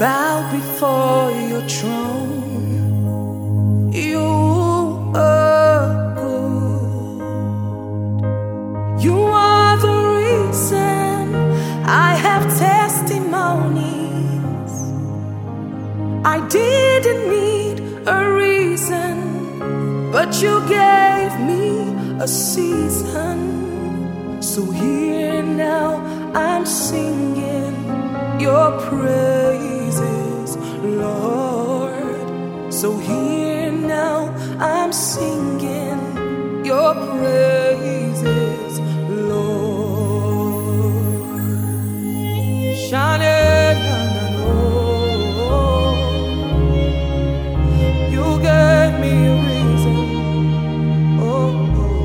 bow before your throne. You are good. You are the reason I have testimonies. I didn't need a reason, but you gave me a season. So here now I'm singing your praises, Lord. So here now I'm singing your praises, Lord. Shine, you gave me a reason. Oh,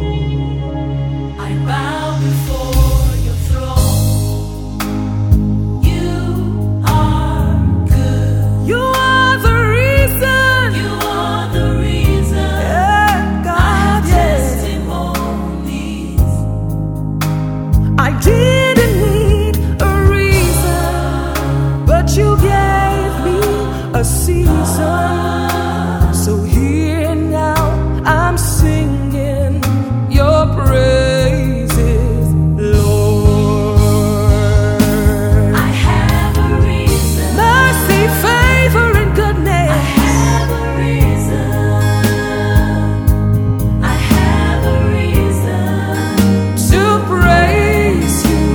I bow before your throne. You are good. you are the reason. You are the reason. Yeah, I God, have yeah. testimonies. I didn't need a reason, but you gave me a season. So here now I'm singing your praises, Lord. I have a reason. Mercy, favor, and I goodness. have a reason. I have a reason. To praise you,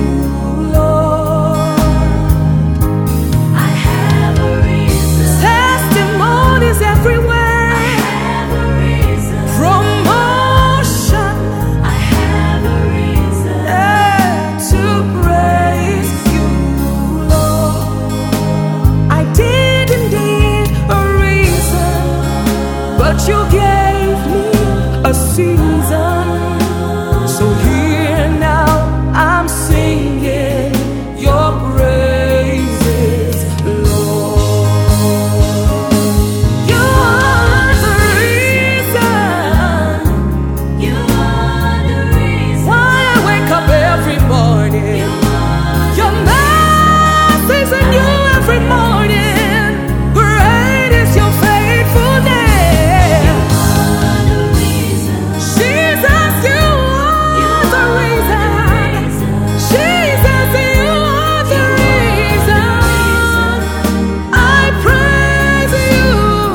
Lord. I have a reason. Testimonies everywhere. I have a reason. Promotion, I have a reason. to praise you, Lord. I didn't need a reason, but you gave me a season. So here now I'm singing your praises, Lord. You are the reason You are the reason. why I wake up every morning. Your mercies are new every morning. Great is your faithfulness. The reason. Jesus, you are the reason. Jesus, you are the reason. I praise you,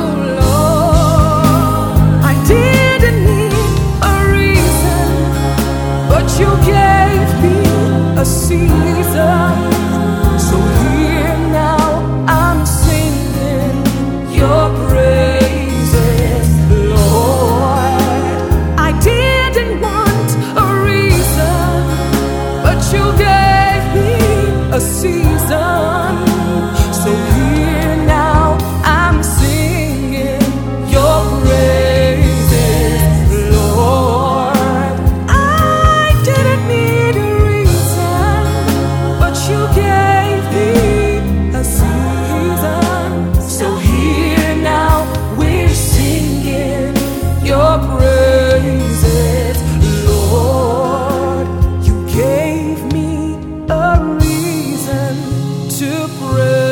Lord. I didn't need a reason, but you gave me a season. So here now I'm singing your praises, Lord. I didn't want a reason, but you gave me a season. So here now I'm singing your praises, Lord. I didn't need a reason, but you gave me a season. So here now we're singing your praises, Lord. You gave me a reason to praise.